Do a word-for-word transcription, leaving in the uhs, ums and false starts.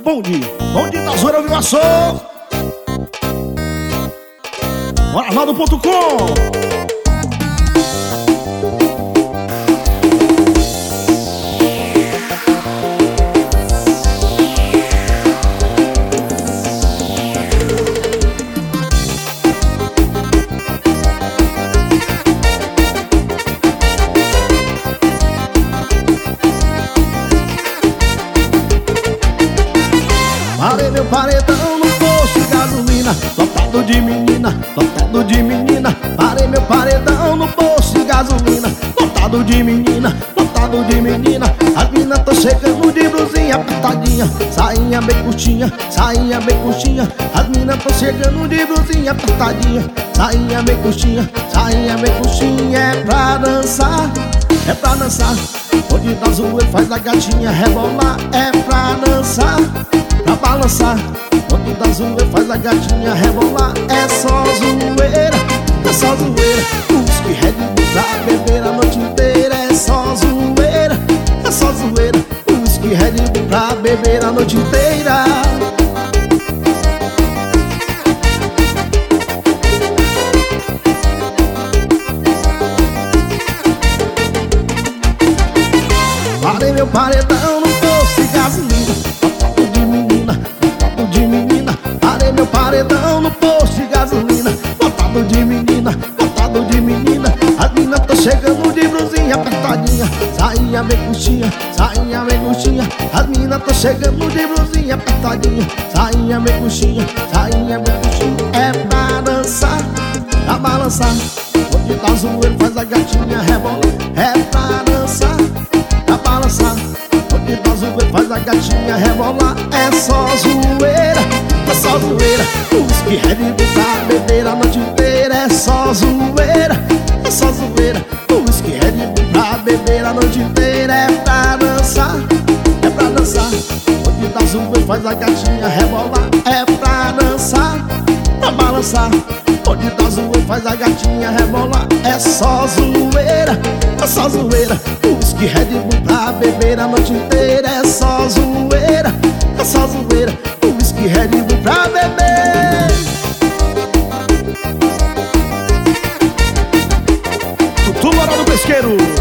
bonde, bonde da zoeira viu a som. Arnaldo ponto com. Parei meu paredão no posto de gasolina, lotado de menina, lotado de menina. Parei meu paredão no posto de gasolina, lotado de menina, lotado de menina. As minas tão chegando de blusinha apertadinha, sainha bem curtinha, sainha bem curtinha. As minas tão chegando de blusinha apertadinha, sainha bem curtinha, sainha bem curtinha. É pra dançar, é pra dançar. Onde tá zoeiro faz a gatinha rebolar. É pra dançar, pra balançar. Onde tá zoeiro faz a gatinha rebolar. É só zoeira, é só zoeira. Whisky Red Bull pra beber a noite inteira. É só zoeira, é só zoeira. Whisky Red Bull pra beber a noite inteira. Parei meu paredão no posto de gasolina, lotado de menina, lotado de menina. Parei meu paredão no posto de gasolina, lotado de menina, lotado de menina. As minas tão chegando de blusinha apertadinha, sainha bem curtinha, sainha bem curtinha. As minas tão chegando de blusinha apertadinha, sainha bem curtinha, sainha bem curtinha. É pra dançar, pra balançar. Onde tá zoeiro faz a gatinha rebolar. É pra dançar, pra balançar. Onde tá zoeiro faz a gatinha rebolar. É só zoeira, é só zoeira. Whisky Red Bull pra beber a noite inteira. É só zoeira, é só zoeira. Whisky Red Bull pra beber a noite inteira. É pra dançar, é pra dançar. Onde tá zoeiro faz a gatinha rebolar. É pra dançar, pra balançar. Onde tá zoeiro faz a gatinha rebolar. É só zoeira, é só zoeira. Whisky Red Bull pra beber a noite inteira. É só zoeira, é só zoeira. Whisky Red Bull pra beber. Tutu Moral do Pesqueiro.